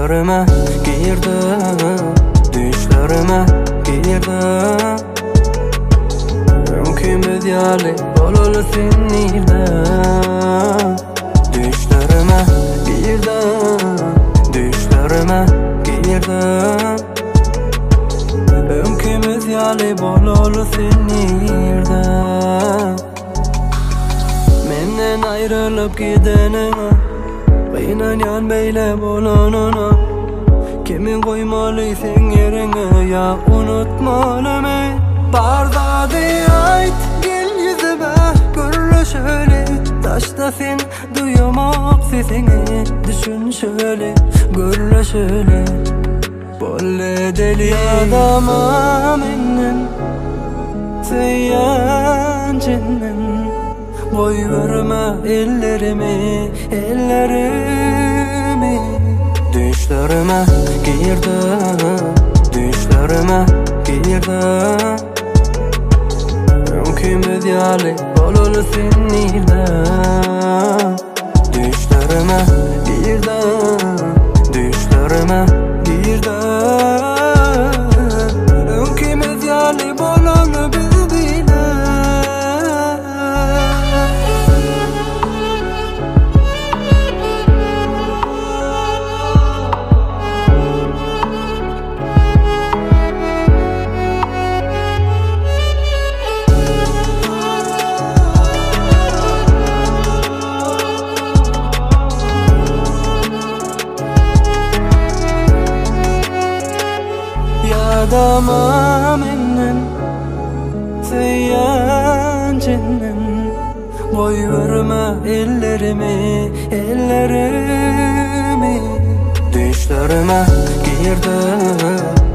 Düşlerime girdi, düşlerime girdi. Önkümüz yali bolalı sinirde. Düşlerime girdi, düşlerime girdi. Önkümüz yali bolalı sinirde. Menden ayrılıp gidenine, kıynan yan beyle bolanana. Kimin koymalıysın yerine, ya unutmalı mı? Barda diyayt gel yüzüme, gürle şöyle. Taşta sen duyamak sesini, düşün şöyle, gürle şöyle. Bolle deli adama mennen, seyyan cennet. Boy verme ellerimi, ellerimi. Düşlerime girdi, düşlerime girdi. Önkümüz yali bolalı sinirde. Düşlerime girdi, düşlerime girdi. Önkümüz yali bolalı bildiğine. Adama mennen, seyyan cennet. Boy verme ellerimi, ellerimi. Düşlerime girdi,